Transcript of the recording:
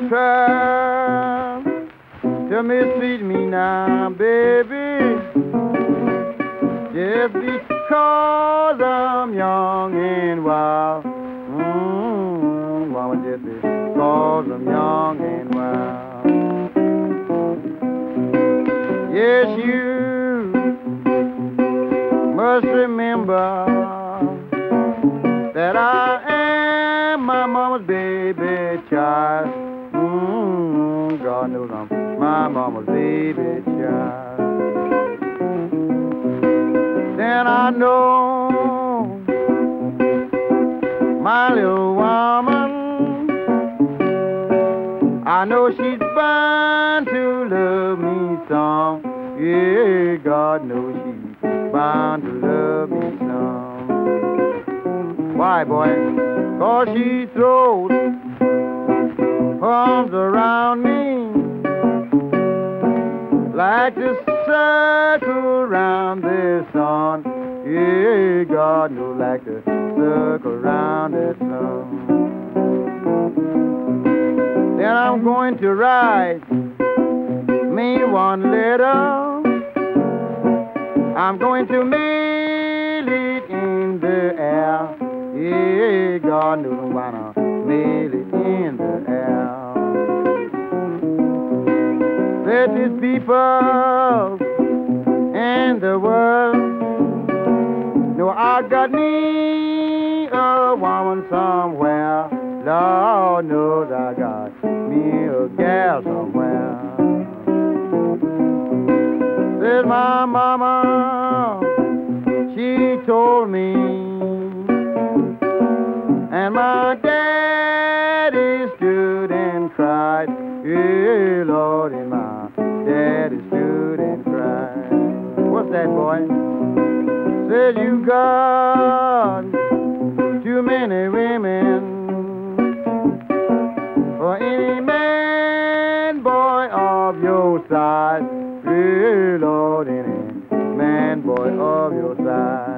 try to mistreat me now, baby, just because I'm young and wild. Mama, just because I'm young and wild. Yes, you must remember that I am my mama's baby child. God knows I'm my mama's baby child. Then I know my little woman, I know she's bound to love me some. Yeah, God knows she's bound to love me some. Why, boy? 'Cause she throws her arms around me like the circle around the sun. Yeah, God knows, like the circle around the sun. Then I'm going to write me one letter. I'm going to mail it in the air. Yeah, God knows I'm gonna mail it in the air. There is people in the world know I got me a woman somewhere. Lord knows I got me a gal somewhere. Says my mama, she told me, and my daddy stood and cried. Yeah, Lord, and my daddy stood and cried. What's that, boy? Says you got too many women for any man, boy, of your size. Yeah, Lord, any man, boy, of your size.